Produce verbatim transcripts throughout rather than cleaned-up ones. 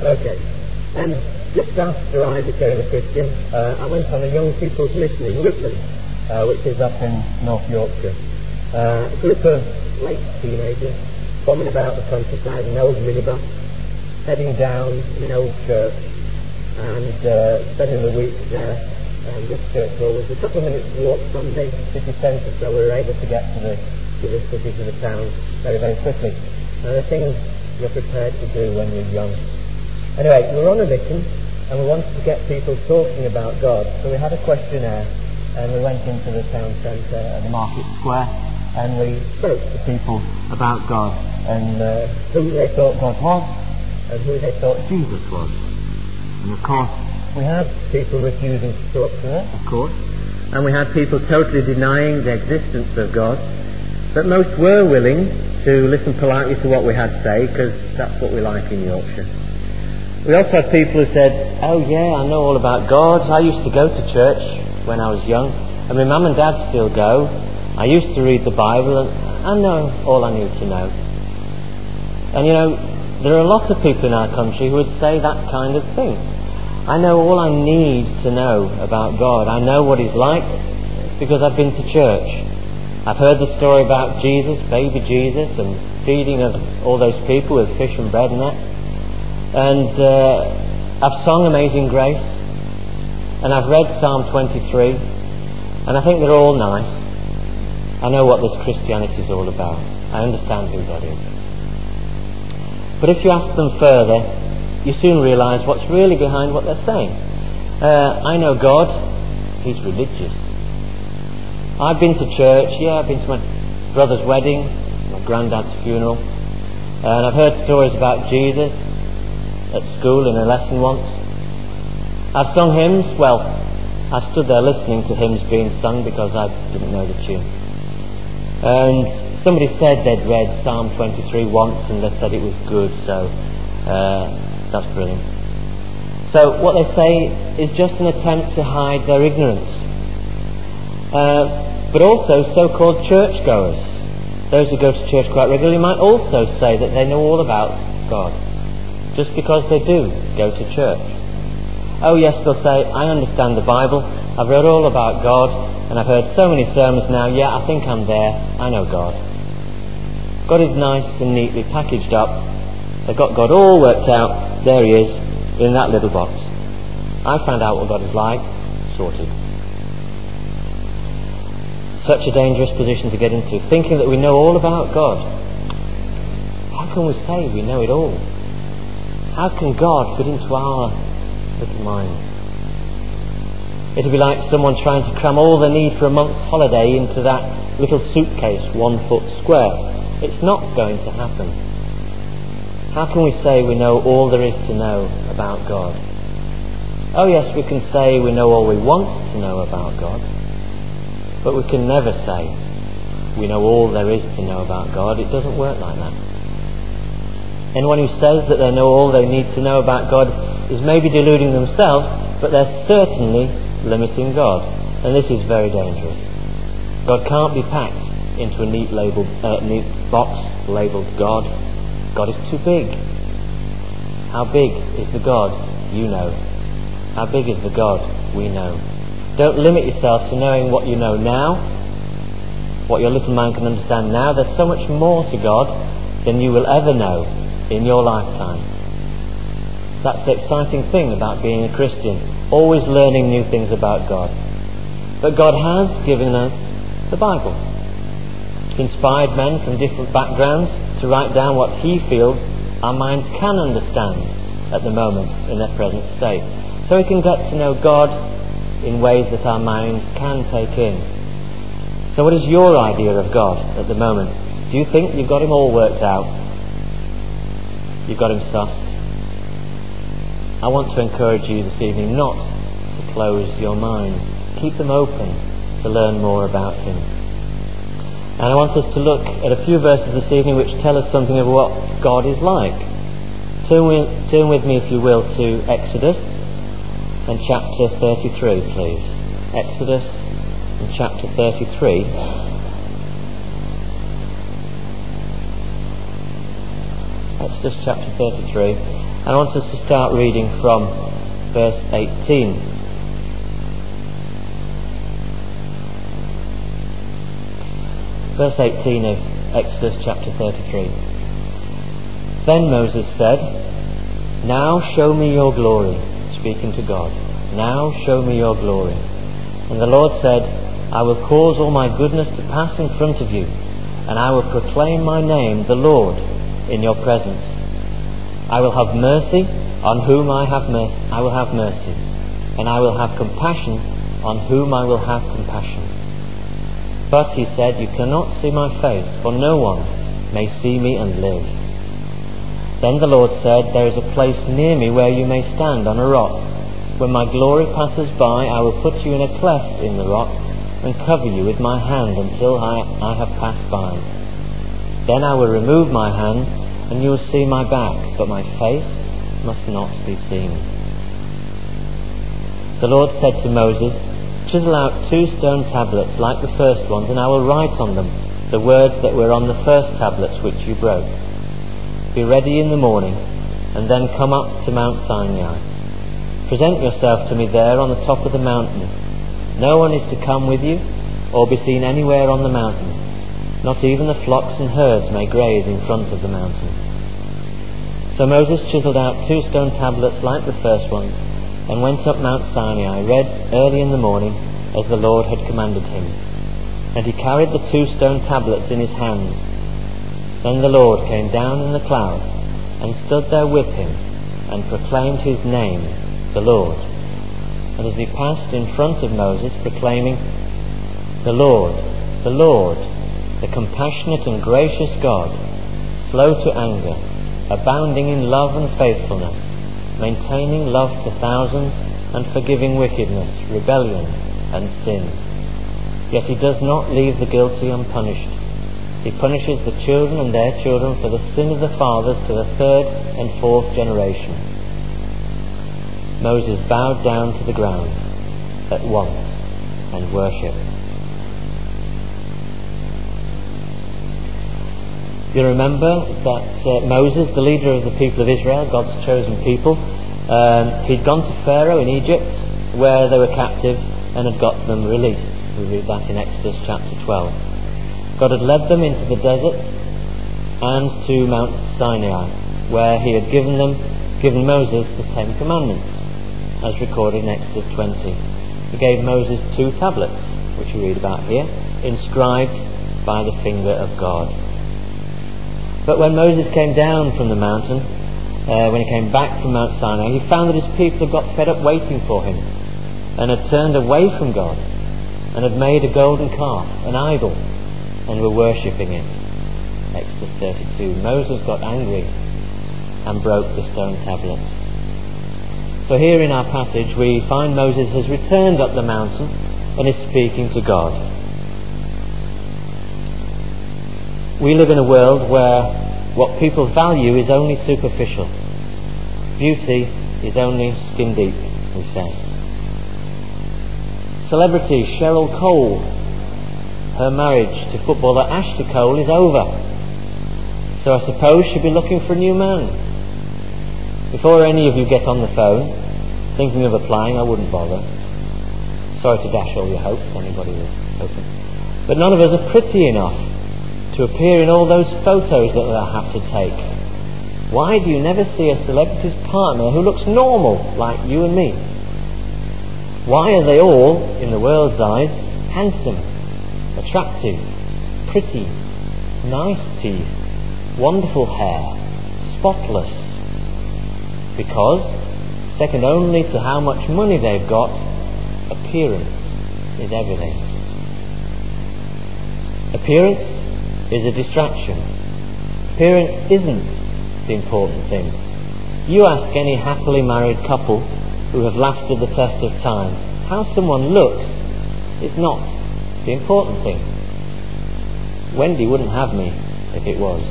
Okay. And just after I became a Christian, uh, I went on a young people's mission in Rutland, uh, which is up in North Yorkshire. Uh, a group of late teenagers bombing about the countryside in an old minibus, heading down in an old church, and uh, spending the week there. And this church hall was a couple of minutes walk from the city centre, so we were able to get to the, to the city, to the town, very, very quickly. Uh, the things you're prepared to do when you're young. Anyway, we were on a mission, and we wanted to get people talking about God. So we had a questionnaire, and we went into the town centre at the market square, and we spoke to people about God, and uh, who they thought God was, and who they thought Jesus was. And of course, we had people refusing to talk to us, of course, and we had people totally denying the existence of God, but most were willing to listen politely to what we had to say, because that's what we like in Yorkshire. We also had people who said, oh yeah, I know all about God. I used to go to church when I was young, and my mum and dad still go. I used to read the Bible, and I know all I need to know. And you know, there are a lot of people in our country who would say that kind of thing. I know all I need to know about God. I know what He's like because I've been to church. I've heard the story about Jesus, baby Jesus, and feeding of all those people with fish and bread and that. And uh, I've sung Amazing Grace, and I've read Psalm twenty-three, and I think they're all nice. I know what this Christianity is all about. I understand who God is. But if you ask them further, you soon realise what's really behind what they're saying. Uh, I know God, He's religious. I've been to church, yeah, I've been to my brother's wedding, my granddad's funeral, and I've heard stories about Jesus at school in a lesson once. I've sung hymns. Well, I stood there listening to hymns being sung because I didn't know the tune. And somebody said they'd read Psalm twenty-three once and they said it was good, so uh, that's brilliant. So what they say is just an attempt to hide their ignorance. Uh, but also so-called churchgoers, those who go to church quite regularly, might also say that they know all about God, just because they do go to church. Oh yes, they'll say, I understand the Bible, I've read all about God, and I've heard so many sermons now, yeah, I think I'm there, I know God. God is nice and neatly packaged up. They've got God all worked out, there He is, in that little box. I found out what God is like, sorted. Such a dangerous position to get into, thinking that we know all about God. How can we say we know it all? How can God fit into our little minds? It'd be like someone trying to cram all they need for a month's holiday into that little suitcase one foot square. It's not going to happen. How can we say we know all there is to know about God? Oh yes, we can say we know all we want to know about God, but we can never say we know all there is to know about God. It doesn't work like that. Anyone who says that they know all they need to know about God is maybe deluding themselves, but they're certainly limiting God. And this is very dangerous. God can't be packed into a neat, label, uh, neat box labelled God. God is too big. How big is the God you know? How big is the God we know? Don't limit yourself to knowing what you know now, what your little mind can understand now. There's so much more to God than you will ever know in your lifetime. That's the exciting thing about being a Christian, always learning new things about God. But God has given us the Bible. Inspired men from different backgrounds to write down what He feels our minds can understand at the moment in their present state, so we can get to know God in ways that our minds can take in. So what is your idea of God at the moment? Do you think you've got Him all worked out? You've got Him sussed? I want to encourage you this evening not to close your mind. Keep them open to learn more about Him. And I want us to look at a few verses this evening which tell us something of what God is like. Turn with, turn with me, if you will, to Exodus and chapter thirty-three, please. Exodus and chapter thirty-three. Exodus chapter thirty-three. And I want us to start reading from verse eighteen. Verse eighteen of Exodus chapter thirty-three. Then Moses said, "Now show me your glory," speaking to God. "Now show me your glory." And the Lord said, "I will cause all my goodness to pass in front of you, and I will proclaim my name, the Lord, in your presence. I will have mercy on whom I have mercy. I will have mercy, and I will have compassion on whom I will have compassion." But he said, "You cannot see my face, for no one may see me and live." Then the Lord said, "There is a place near me where you may stand on a rock. When my glory passes by, I will put you in a cleft in the rock and cover you with my hand until I, I have passed by. Then I will remove my hand, and you will see my back, but my face must not be seen." The Lord said to Moses, "Chisel out two stone tablets like the first ones, and I will write on them the words that were on the first tablets which you broke. Be ready in the morning, and then come up to Mount Sinai. Present yourself to me there on the top of the mountain. No one is to come with you, or be seen anywhere on the mountain. Not even the flocks and herds may graze in front of the mountain." So Moses chiselled out two stone tablets like the first ones, and went up Mount Sinai, read early in the morning, as the Lord had commanded him. And he carried the two stone tablets in his hands. Then the Lord came down in the cloud, and stood there with him, and proclaimed his name, the Lord. And as he passed in front of Moses, proclaiming, "The Lord, the Lord, the compassionate and gracious God, slow to anger, abounding in love and faithfulness, maintaining love to thousands, and forgiving wickedness, rebellion, and sin. Yet he does not leave the guilty unpunished. He punishes the children and their children for the sin of the fathers to the third and fourth generation." Moses bowed down to the ground at once and worshipped. You remember that uh, Moses, the leader of the people of Israel, God's chosen people, um, he'd gone to Pharaoh in Egypt, where they were captive, and had got them released. We read that in Exodus chapter twelve. God had led them into the desert and to Mount Sinai, where he had given them, given Moses the Ten Commandments, as recorded in Exodus twenty. He gave Moses two tablets, which we read about here, inscribed by the finger of God. But when Moses came down from the mountain, uh, when he came back from Mount Sinai, he found that his people had got fed up waiting for him, and had turned away from God, and had made a golden calf, an idol, and were worshipping it. Exodus thirty-two. Moses got angry and broke the stone tablets. So here in our passage we find Moses has returned up the mountain and is speaking to God. We live in a world where what people value is only superficial. Beauty is only skin deep, we say. Celebrity Cheryl Cole, her marriage to footballer Ashley Cole is over. So I suppose she'll be looking for a new man. Before any of you get on the phone thinking of applying, I wouldn't bother. Sorry to dash all your hopes, anybody was hoping. But none of us are pretty enough to appear in all those photos that they'll have to take. Why do you never see a celebrity's partner who looks normal, like you and me? Why are they all, in the world's eyes, handsome, attractive, pretty, nice teeth, wonderful hair, spotless? Because, second only to how much money they've got, appearance is everything. Appearance is a distraction. Appearance isn't the important thing. You ask any happily married couple who have lasted the test of time, how someone looks is not the important thing. Wendy wouldn't have me if it was.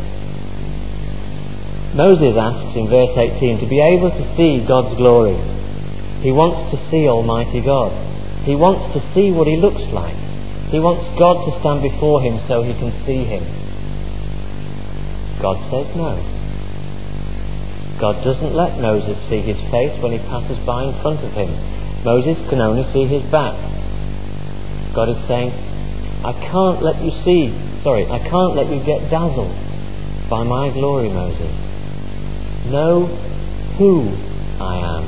Moses asks in verse eighteen to be able to see God's glory. He wants to see Almighty God. He wants to see what he looks like. He wants God to stand before him so he can see him. God says no. God doesn't let Moses see his face when he passes by in front of him. Moses can only see his back. God is saying, I can't let you see, sorry, I can't let you get dazzled by my glory, Moses. Know who I am.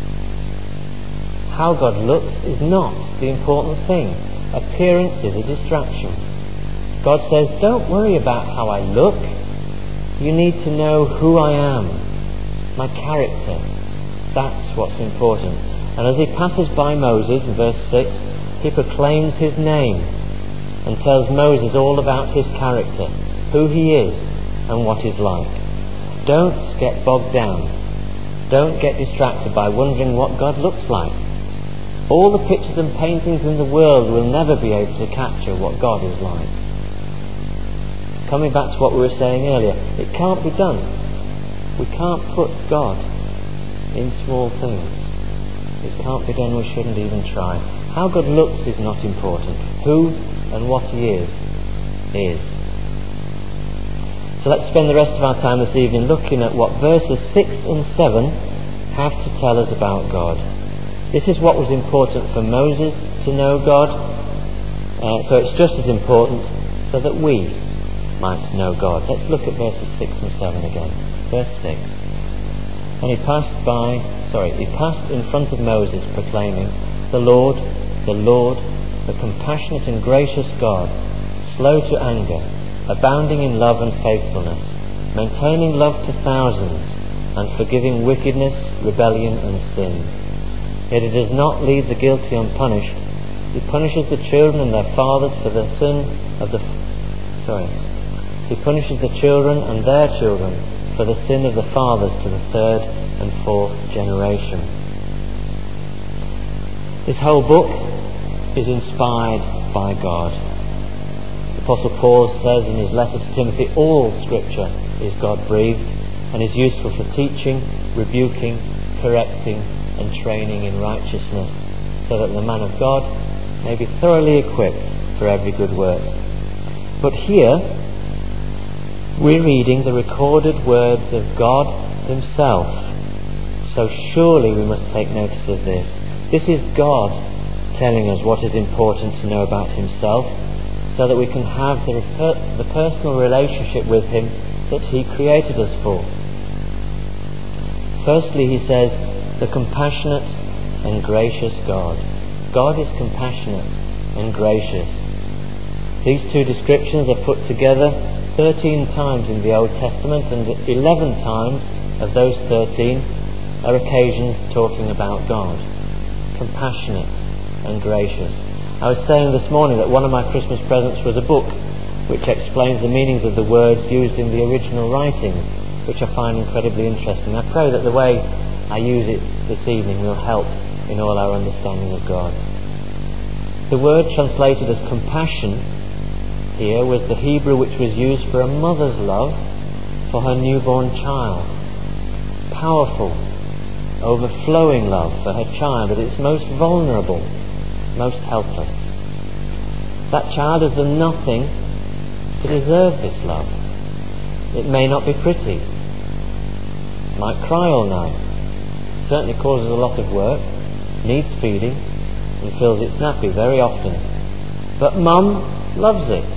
How God looks is not the important thing. Appearance is a distraction. God says, don't worry about how I look. You need to know who I am, my character. That's what's important. And as he passes by Moses in verse six, he proclaims his name and tells Moses all about his character, who he is and what he's like. Don't get bogged down. Don't get distracted by wondering what God looks like. All the pictures and paintings in the world will never be able to capture what God is like. Coming back to what we were saying earlier, it can't be done. We can't put God in small things. It can't be done, we shouldn't even try. How God looks is not important. Who and what he is, is. So let's spend the rest of our time this evening looking at what verses six and seven have to tell us about God. This is what was important for Moses to know God, uh, so it's just as important so that we might know God. Let's look at verses six and seven again. Verse six. And he passed by, sorry, he passed in front of Moses, proclaiming, The Lord, the Lord, the compassionate and gracious God, slow to anger, abounding in love and faithfulness, maintaining love to thousands, and forgiving wickedness, rebellion, and sin. Yet he does not leave the guilty unpunished. He punishes the children and their fathers for the sin of the... Sorry. He punishes the children and their children for the sin of the fathers to the third and fourth generation. This whole book is inspired by God. The Apostle Paul says in his letter to Timothy, all Scripture is God-breathed and is useful for teaching, rebuking, correcting, and training in righteousness, so that the man of God may be thoroughly equipped for every good work. But here we're reading the recorded words of God himself, so surely we must take notice of this. This is God telling us what is important to know about himself, so that we can have the, the personal relationship with him that he created us for. Firstly, he says, the compassionate and gracious God. God is compassionate and gracious. These two descriptions are put together thirteen times in the Old Testament, and eleven times of those thirteen are occasions talking about God. Compassionate and gracious. I was saying this morning that one of my Christmas presents was a book which explains the meanings of the words used in the original writings, which I find incredibly interesting. I pray that the way I use it this evening will help in all our understanding of God. The word translated as compassion here was the Hebrew which was used for a mother's love for her newborn child. Powerful, overflowing love for her child at its most vulnerable, most helpless. That child has done nothing to deserve this love. It may not be pretty, might cry all night, certainly causes a lot of work, needs feeding, and fills its nappy very often. But Mum loves it.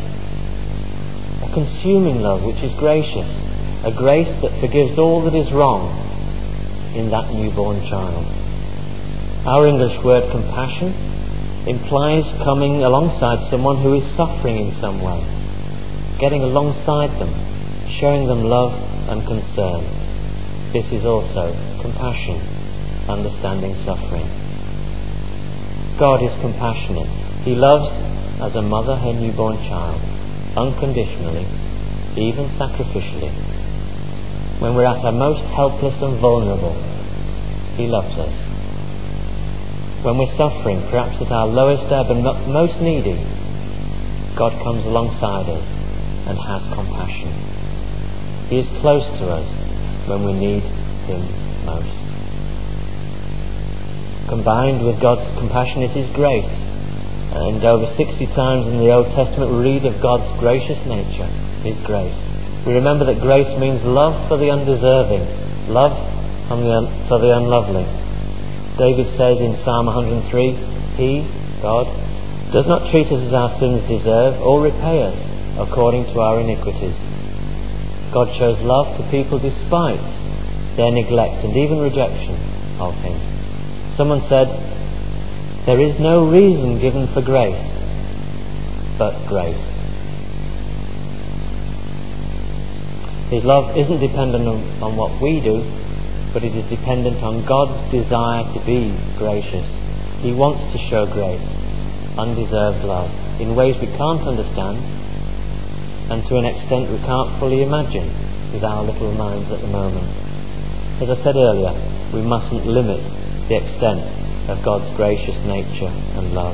A consuming love which is gracious, a grace that forgives all that is wrong in that newborn child. Our English word compassion implies coming alongside someone who is suffering in some way, getting alongside them, showing them love and concern. This is also compassion, understanding suffering. God is compassionate. He loves, as a mother, her newborn child, unconditionally, even sacrificially. When we're at our most helpless and vulnerable, he loves us. When we're suffering, perhaps at our lowest ebb and most needy, God comes alongside us and has compassion. He is close to us when we need him most. Combined with God's compassion is his grace. And over sixty times in the Old Testament we read of God's gracious nature, his grace. We remember that grace means love for the undeserving, love from the un- for the unlovely. David says in Psalm one hundred three, He, God, does not treat us as our sins deserve or repay us according to our iniquities. God shows love to people despite their neglect and even rejection of Him. Someone said, there is no reason given for grace but grace. His love isn't dependent on, on what we do, but it is dependent on God's desire to be gracious. He wants to show grace, undeserved love, in ways we can't understand and to an extent we can't fully imagine with our little minds at the moment. As I said earlier, we mustn't limit the extent of God's gracious nature and love.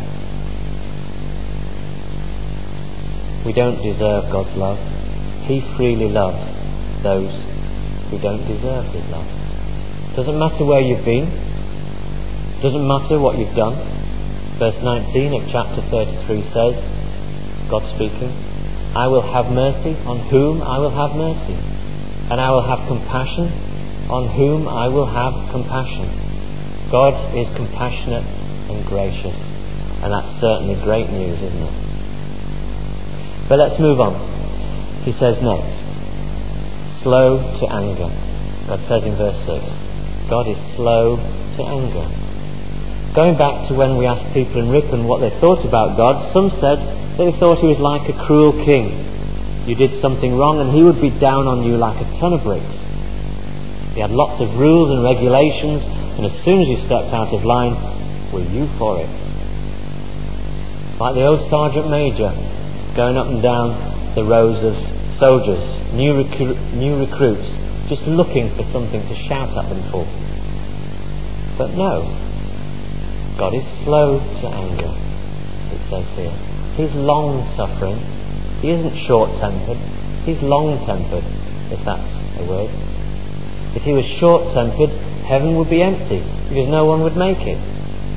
We don't deserve God's love. He freely loves those who don't deserve His love. Doesn't matter where you've been. Doesn't matter what you've done. Verse nineteen of chapter thirty-three says, God speaking, I will have mercy on whom I will have mercy, and I will have compassion on whom I will have compassion. God is compassionate and gracious, and that's certainly great news, isn't it? But let's move on. He says next, slow to anger. God says in verse six, God is slow to anger. Going back to when we asked people in Ripon what they thought about God, some said that they thought He was like a cruel king. You did something wrong and He would be down on you like a ton of bricks. He had lots of rules and regulations, and as soon as you stepped out of line, were you for it? Like the old sergeant major going up and down the rows of soldiers, new, recru- new recruits, just looking for something to shout at them for. But no, God is slow to anger, it says here. He's long-suffering. He isn't short-tempered. He's long-tempered, if that's a word. If He was short-tempered, heaven would be empty, because no one would make it.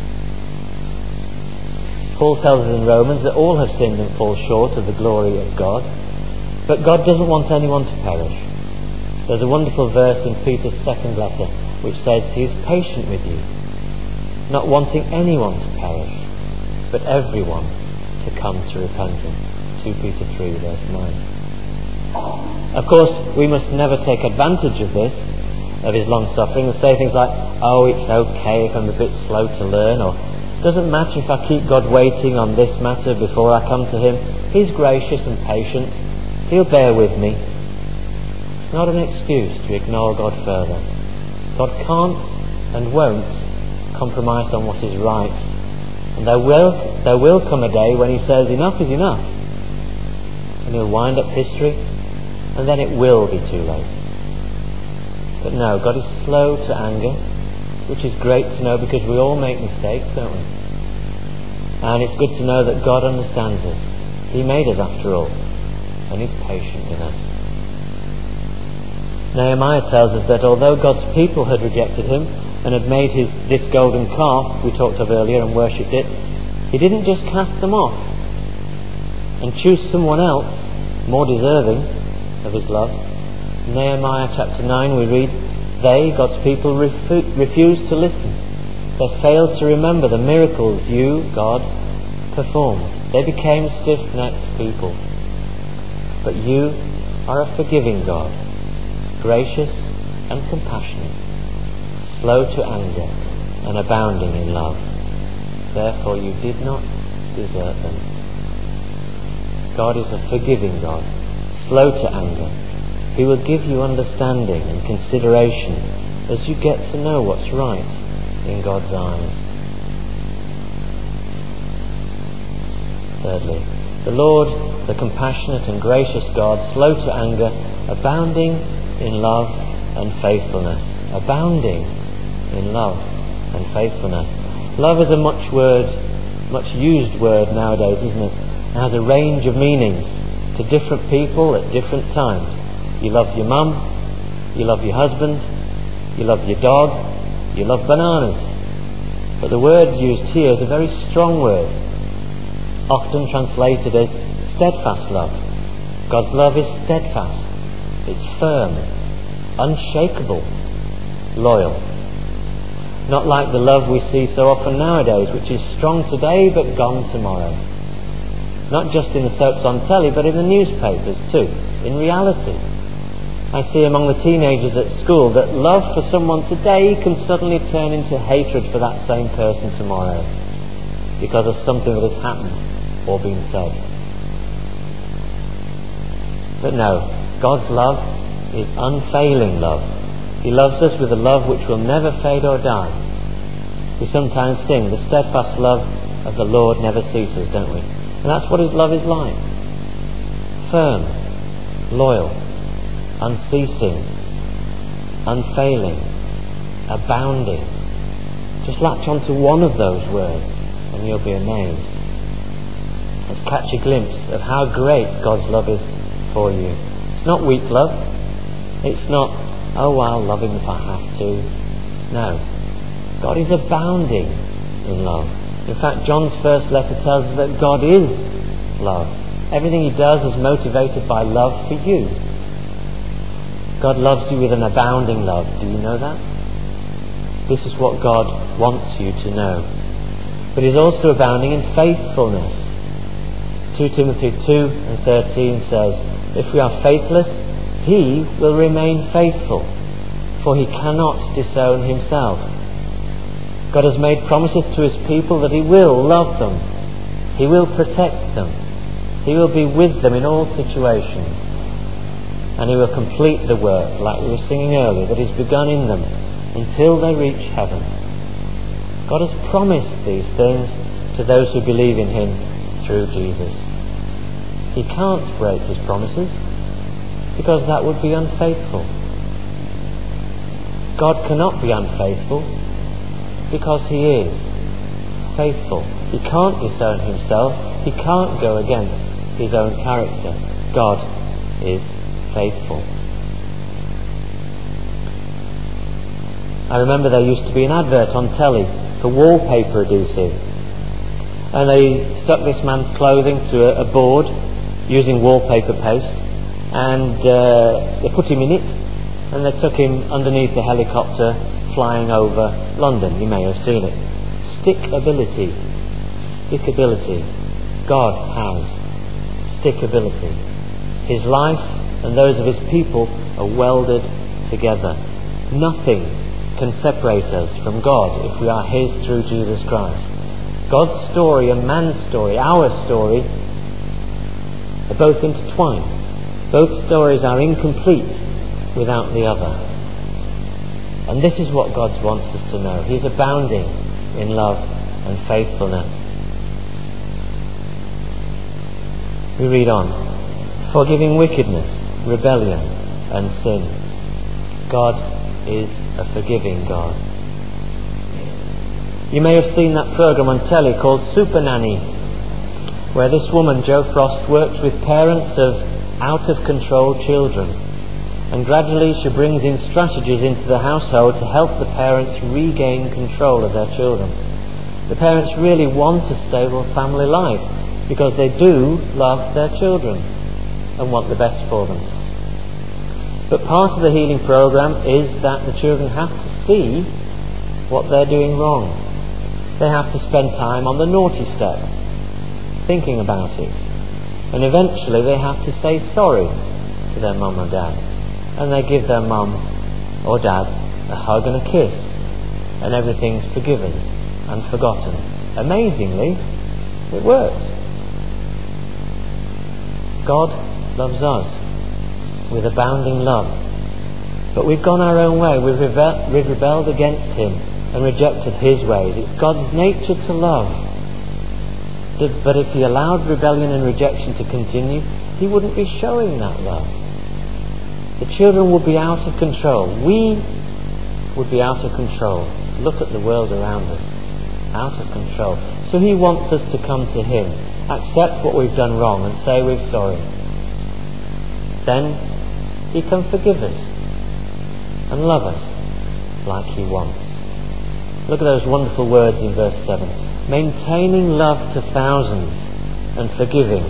Paul tells us in Romans that all have sinned and fall short of the glory of God, but God doesn't want anyone to perish. There's a wonderful verse in Peter's second letter which says He is patient with you, not wanting anyone to perish, but everyone to come to repentance. Second Peter three verse nine. Of course, we must never take advantage of this, of His long suffering, and say things like, oh, it's okay if I'm a bit slow to learn, or doesn't matter if I keep God waiting on this matter before I come to Him. He's gracious and patient. He'll bear with me. It's not an excuse to ignore God further. God can't and won't compromise on what is right. And there will, there will come a day when He says, enough is enough. And He'll wind up history, and then it will be too late. But no, God is slow to anger, which is great to know because we all make mistakes, don't we? And it's good to know that God understands us. He made us after all, and He's patient with us. Nehemiah tells us that although God's people had rejected Him and had made his, this golden calf we talked of earlier and worshipped it, He didn't just cast them off and choose someone else more deserving of His love. In Nehemiah chapter nine we read, they, God's people, refu- refused to listen. They failed to remember the miracles You, God, performed. They became stiff-necked people. But You are a forgiving God, gracious and compassionate, slow to anger and abounding in love. Therefore You did not desert them. God is a forgiving God, slow to anger. He will give you understanding and consideration as you get to know what's right in God's eyes. Thirdly, the Lord, the compassionate and gracious God, slow to anger, abounding in love and faithfulness. Abounding in love and faithfulness. Love is a much word, much used word nowadays, isn't it? It has a range of meanings to different people at different times. You love your mum, you love your husband, you love your dog, you love bananas. But the word used here is a very strong word, often translated as steadfast love. God's love is steadfast, it's firm, unshakable, loyal. Not like the love we see so often nowadays, which is strong today but gone tomorrow. Not just in the soaps on telly, but in the newspapers too. In reality, I see among the teenagers at school that love for someone today can suddenly turn into hatred for that same person tomorrow, because of something that has happened or been said. But no, God's love is unfailing love. He loves us with a love which will never fade or die. We sometimes sing, the steadfast love of the Lord never ceases, don't we? And that's what His love is like. Firm, loyal, unceasing, unfailing, abounding. Just latch onto one of those words and you'll be amazed. Let's catch a glimpse of how great God's love is for you. It's not weak love. It's not, oh, I'll love Him if I have to. No. God is abounding in love. In fact, John's first letter tells us that God is love. Everything He does is motivated by love for you. God loves you with an abounding love. Do you know that? This is what God wants you to know. But He's also abounding in faithfulness. Second Timothy two and thirteen says, if we are faithless, He will remain faithful, for He cannot disown Himself. God has made promises to His people that He will love them. He will protect them. He will be with them in all situations. And He will complete the work, like we were singing earlier, that is begun in them until they reach heaven. God has promised these things to those who believe in Him through Jesus. He can't break His promises, because that would be unfaithful. God cannot be unfaithful, because He is faithful. He can't disown Himself. He can't go against His own character. God is faithful. I remember there used to be an advert on telly for wallpaper adhesive, and they stuck this man's clothing to a, a board using wallpaper paste, and uh, they put him in it, and they took him underneath a helicopter flying over London. You may have seen it. Stickability. Stickability. God has stickability. His life and those of His people are welded together. Nothing can separate us from God if we are His through Jesus Christ. God's story and man's story, our story, are both intertwined. Both stories are incomplete without the other. And this is what God wants us to know. He's abounding in love and faithfulness. We read on. Forgiving wickedness, rebellion and sin. God is a forgiving God. You may have seen that programme on telly called Super Nanny, where this woman, Jo Frost, works with parents of out-of-control children. And gradually she brings in strategies into the household to help the parents regain control of their children. The parents really want a stable family life because they do love their children and want the best for them. But part of the healing program is that the children have to see what they're doing wrong. They have to spend time on the naughty step, thinking about it. And eventually they have to say sorry to their mum or dad. And they give their mum or dad a hug and a kiss, and everything's forgiven and forgotten. Amazingly, it works. God loves us with abounding love, but we've gone our own way. We've, rebe- we've rebelled against Him and rejected His ways. It's God's nature to love, but if He allowed rebellion and rejection to continue, He wouldn't be showing that love. The children would be out of control. We would be out of control. Look at the world around us. Out of control. So He wants us to come to Him, accept what we've done wrong and say we're sorry. Then He can forgive us and love us like He wants. Look at those wonderful words in verse seven. Maintaining love to thousands and forgiving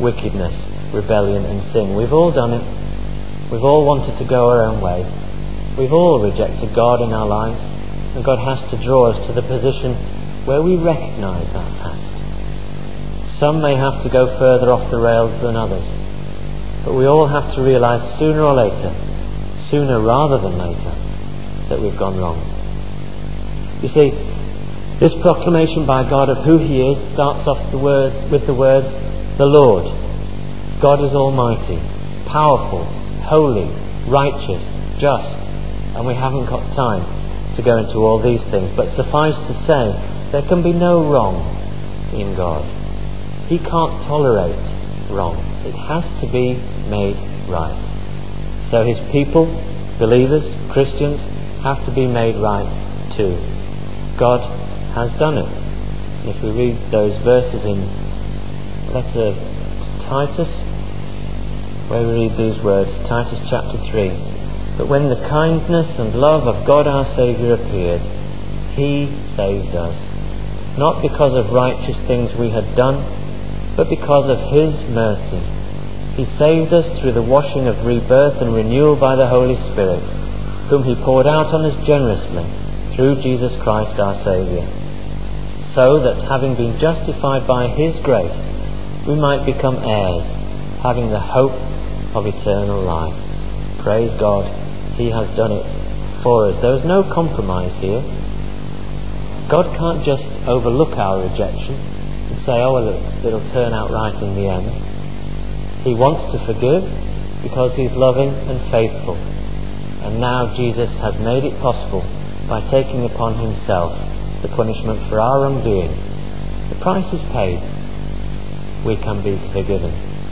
wickedness, rebellion and sin. We've all done it. We've all wanted to go our own way. We've all rejected God in our lives, and God has to draw us to the position where we recognise that fact. Some may have to go further off the rails than others, but we all have to realise sooner or later, sooner rather than later, that we've gone wrong. You see, this proclamation by God of who He is starts off the words with the words, the Lord. God is almighty, powerful, holy, righteous, just, and we haven't got time to go into all these things, but suffice to say, there can be no wrong in God. He can't tolerate wrong. It has to be made right. So His people, believers, Christians, have to be made right too. God has done it. If we read those verses in letter to Titus, where we read these words, Titus chapter three, but when the kindness and love of God our Saviour appeared, He saved us, not because of righteous things we had done, but because of His mercy. He saved us through the washing of rebirth and renewal by the Holy Spirit, whom He poured out on us generously through Jesus Christ our Saviour, so that having been justified by His grace, we might become heirs, having the hope of eternal life. Praise God, He has done it for us. There is no compromise here. God can't just overlook our rejection and say, oh, well, it'll turn out right in the end. He wants to forgive because He's loving and faithful. And now Jesus has made it possible by taking upon Himself the punishment for our undoing. The price is paid. We can be forgiven.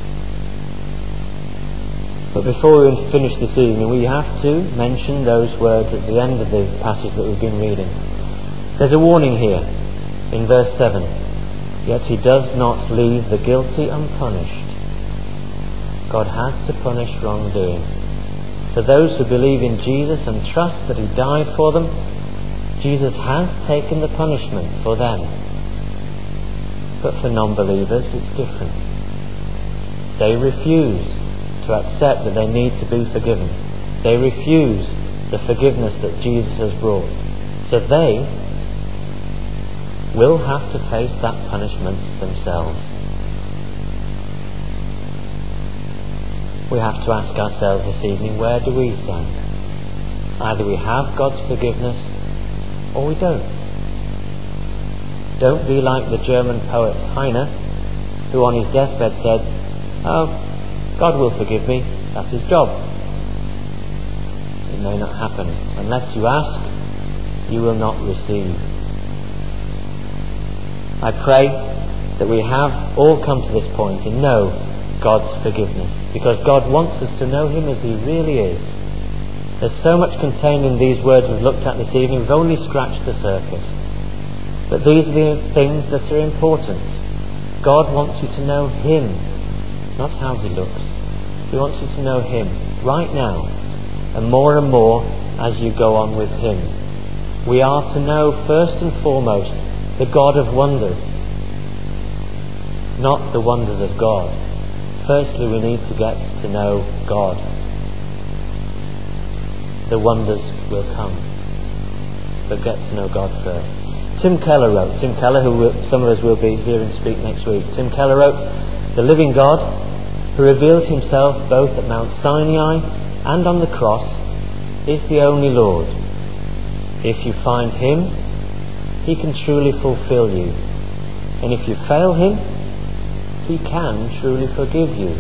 But before we finish this evening, we have to mention those words at the end of the passage that we've been reading. There's a warning here in verse seven. Yet He does not leave the guilty unpunished. God has to punish wrongdoing. For those who believe in Jesus and trust that He died for them, Jesus has taken the punishment for them. But for non-believers, it's different. They refuse to accept that they need to be forgiven. They refuse the forgiveness that Jesus has brought. So they will have to face that punishment themselves. We have to ask ourselves this evening, where do we stand? Either we have God's forgiveness or we don't. Don't be like the German poet Heine, who on his deathbed said, oh, God will forgive me, that's His job. It may not happen. Unless you ask, you will not receive. I pray that we have all come to this point and know God's forgiveness, because God wants us to know Him as He really is. There's so much contained in these words we've looked at this evening. We've only scratched the surface. But these are the things that are important. God wants you to know Him, not how He looks. He wants you to know Him right now, and more and more as you go on with Him. We are to know first and foremost the God of wonders, not the wonders of God. Firstly, we need to get to know God. The wonders will come, but get to know God first. Tim Keller wrote, Tim Keller, who some of us will be hearing speak next week. Tim Keller wrote, the living God, who revealed Himself both at Mount Sinai and on the cross, is the only Lord. If you find Him, He can truly fulfill you. And if you fail Him, He can truly forgive you.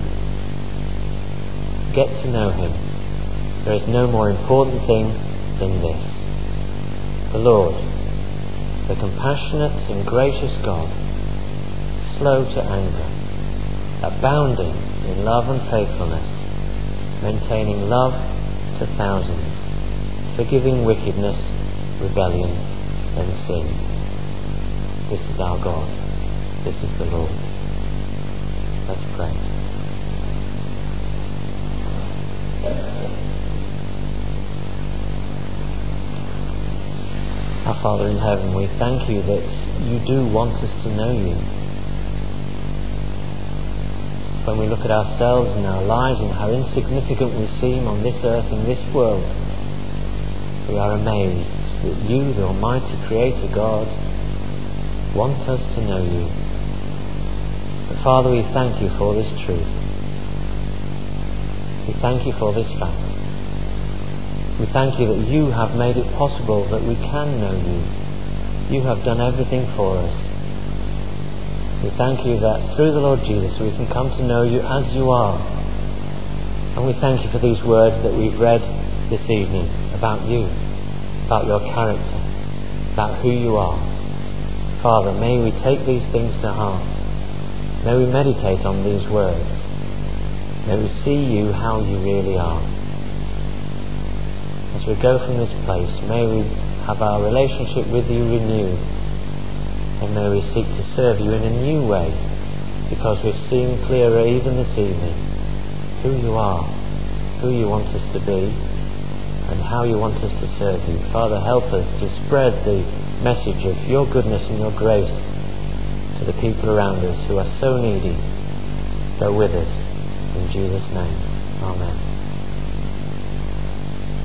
Get to know Him. There is no more important thing than this. The Lord, the compassionate and gracious God, slow to anger, abounding in love and faithfulness, maintaining love to thousands, forgiving wickedness, rebellion, and sin. This is our God. This is the Lord. Let's pray. Our Father in heaven, we thank You that You do want us to know You. When we look at ourselves and our lives and how insignificant we seem on this earth and this world, We are amazed that you, the Almighty Creator God, want us to know you. But Father, we thank you for this truth. We thank you for this fact. We thank you that you have made it possible that we can know you. You have done everything for us. We thank you that through the Lord Jesus we can come to know you as you are. And we thank you for these words that we've read this evening about you, about your character, about who you are. Father, may we take these things to heart. May we meditate on these words. May we see you how you really are. As we go from this place, may we have our relationship with you renewed, and may we seek to serve you in a new way, because we've seen clearer even this evening who you are, who you want us to be, and how you want us to serve you. Father, help us to spread the message of your goodness and your grace to the people around us who are so needy. Go with us. In Jesus' name. Amen.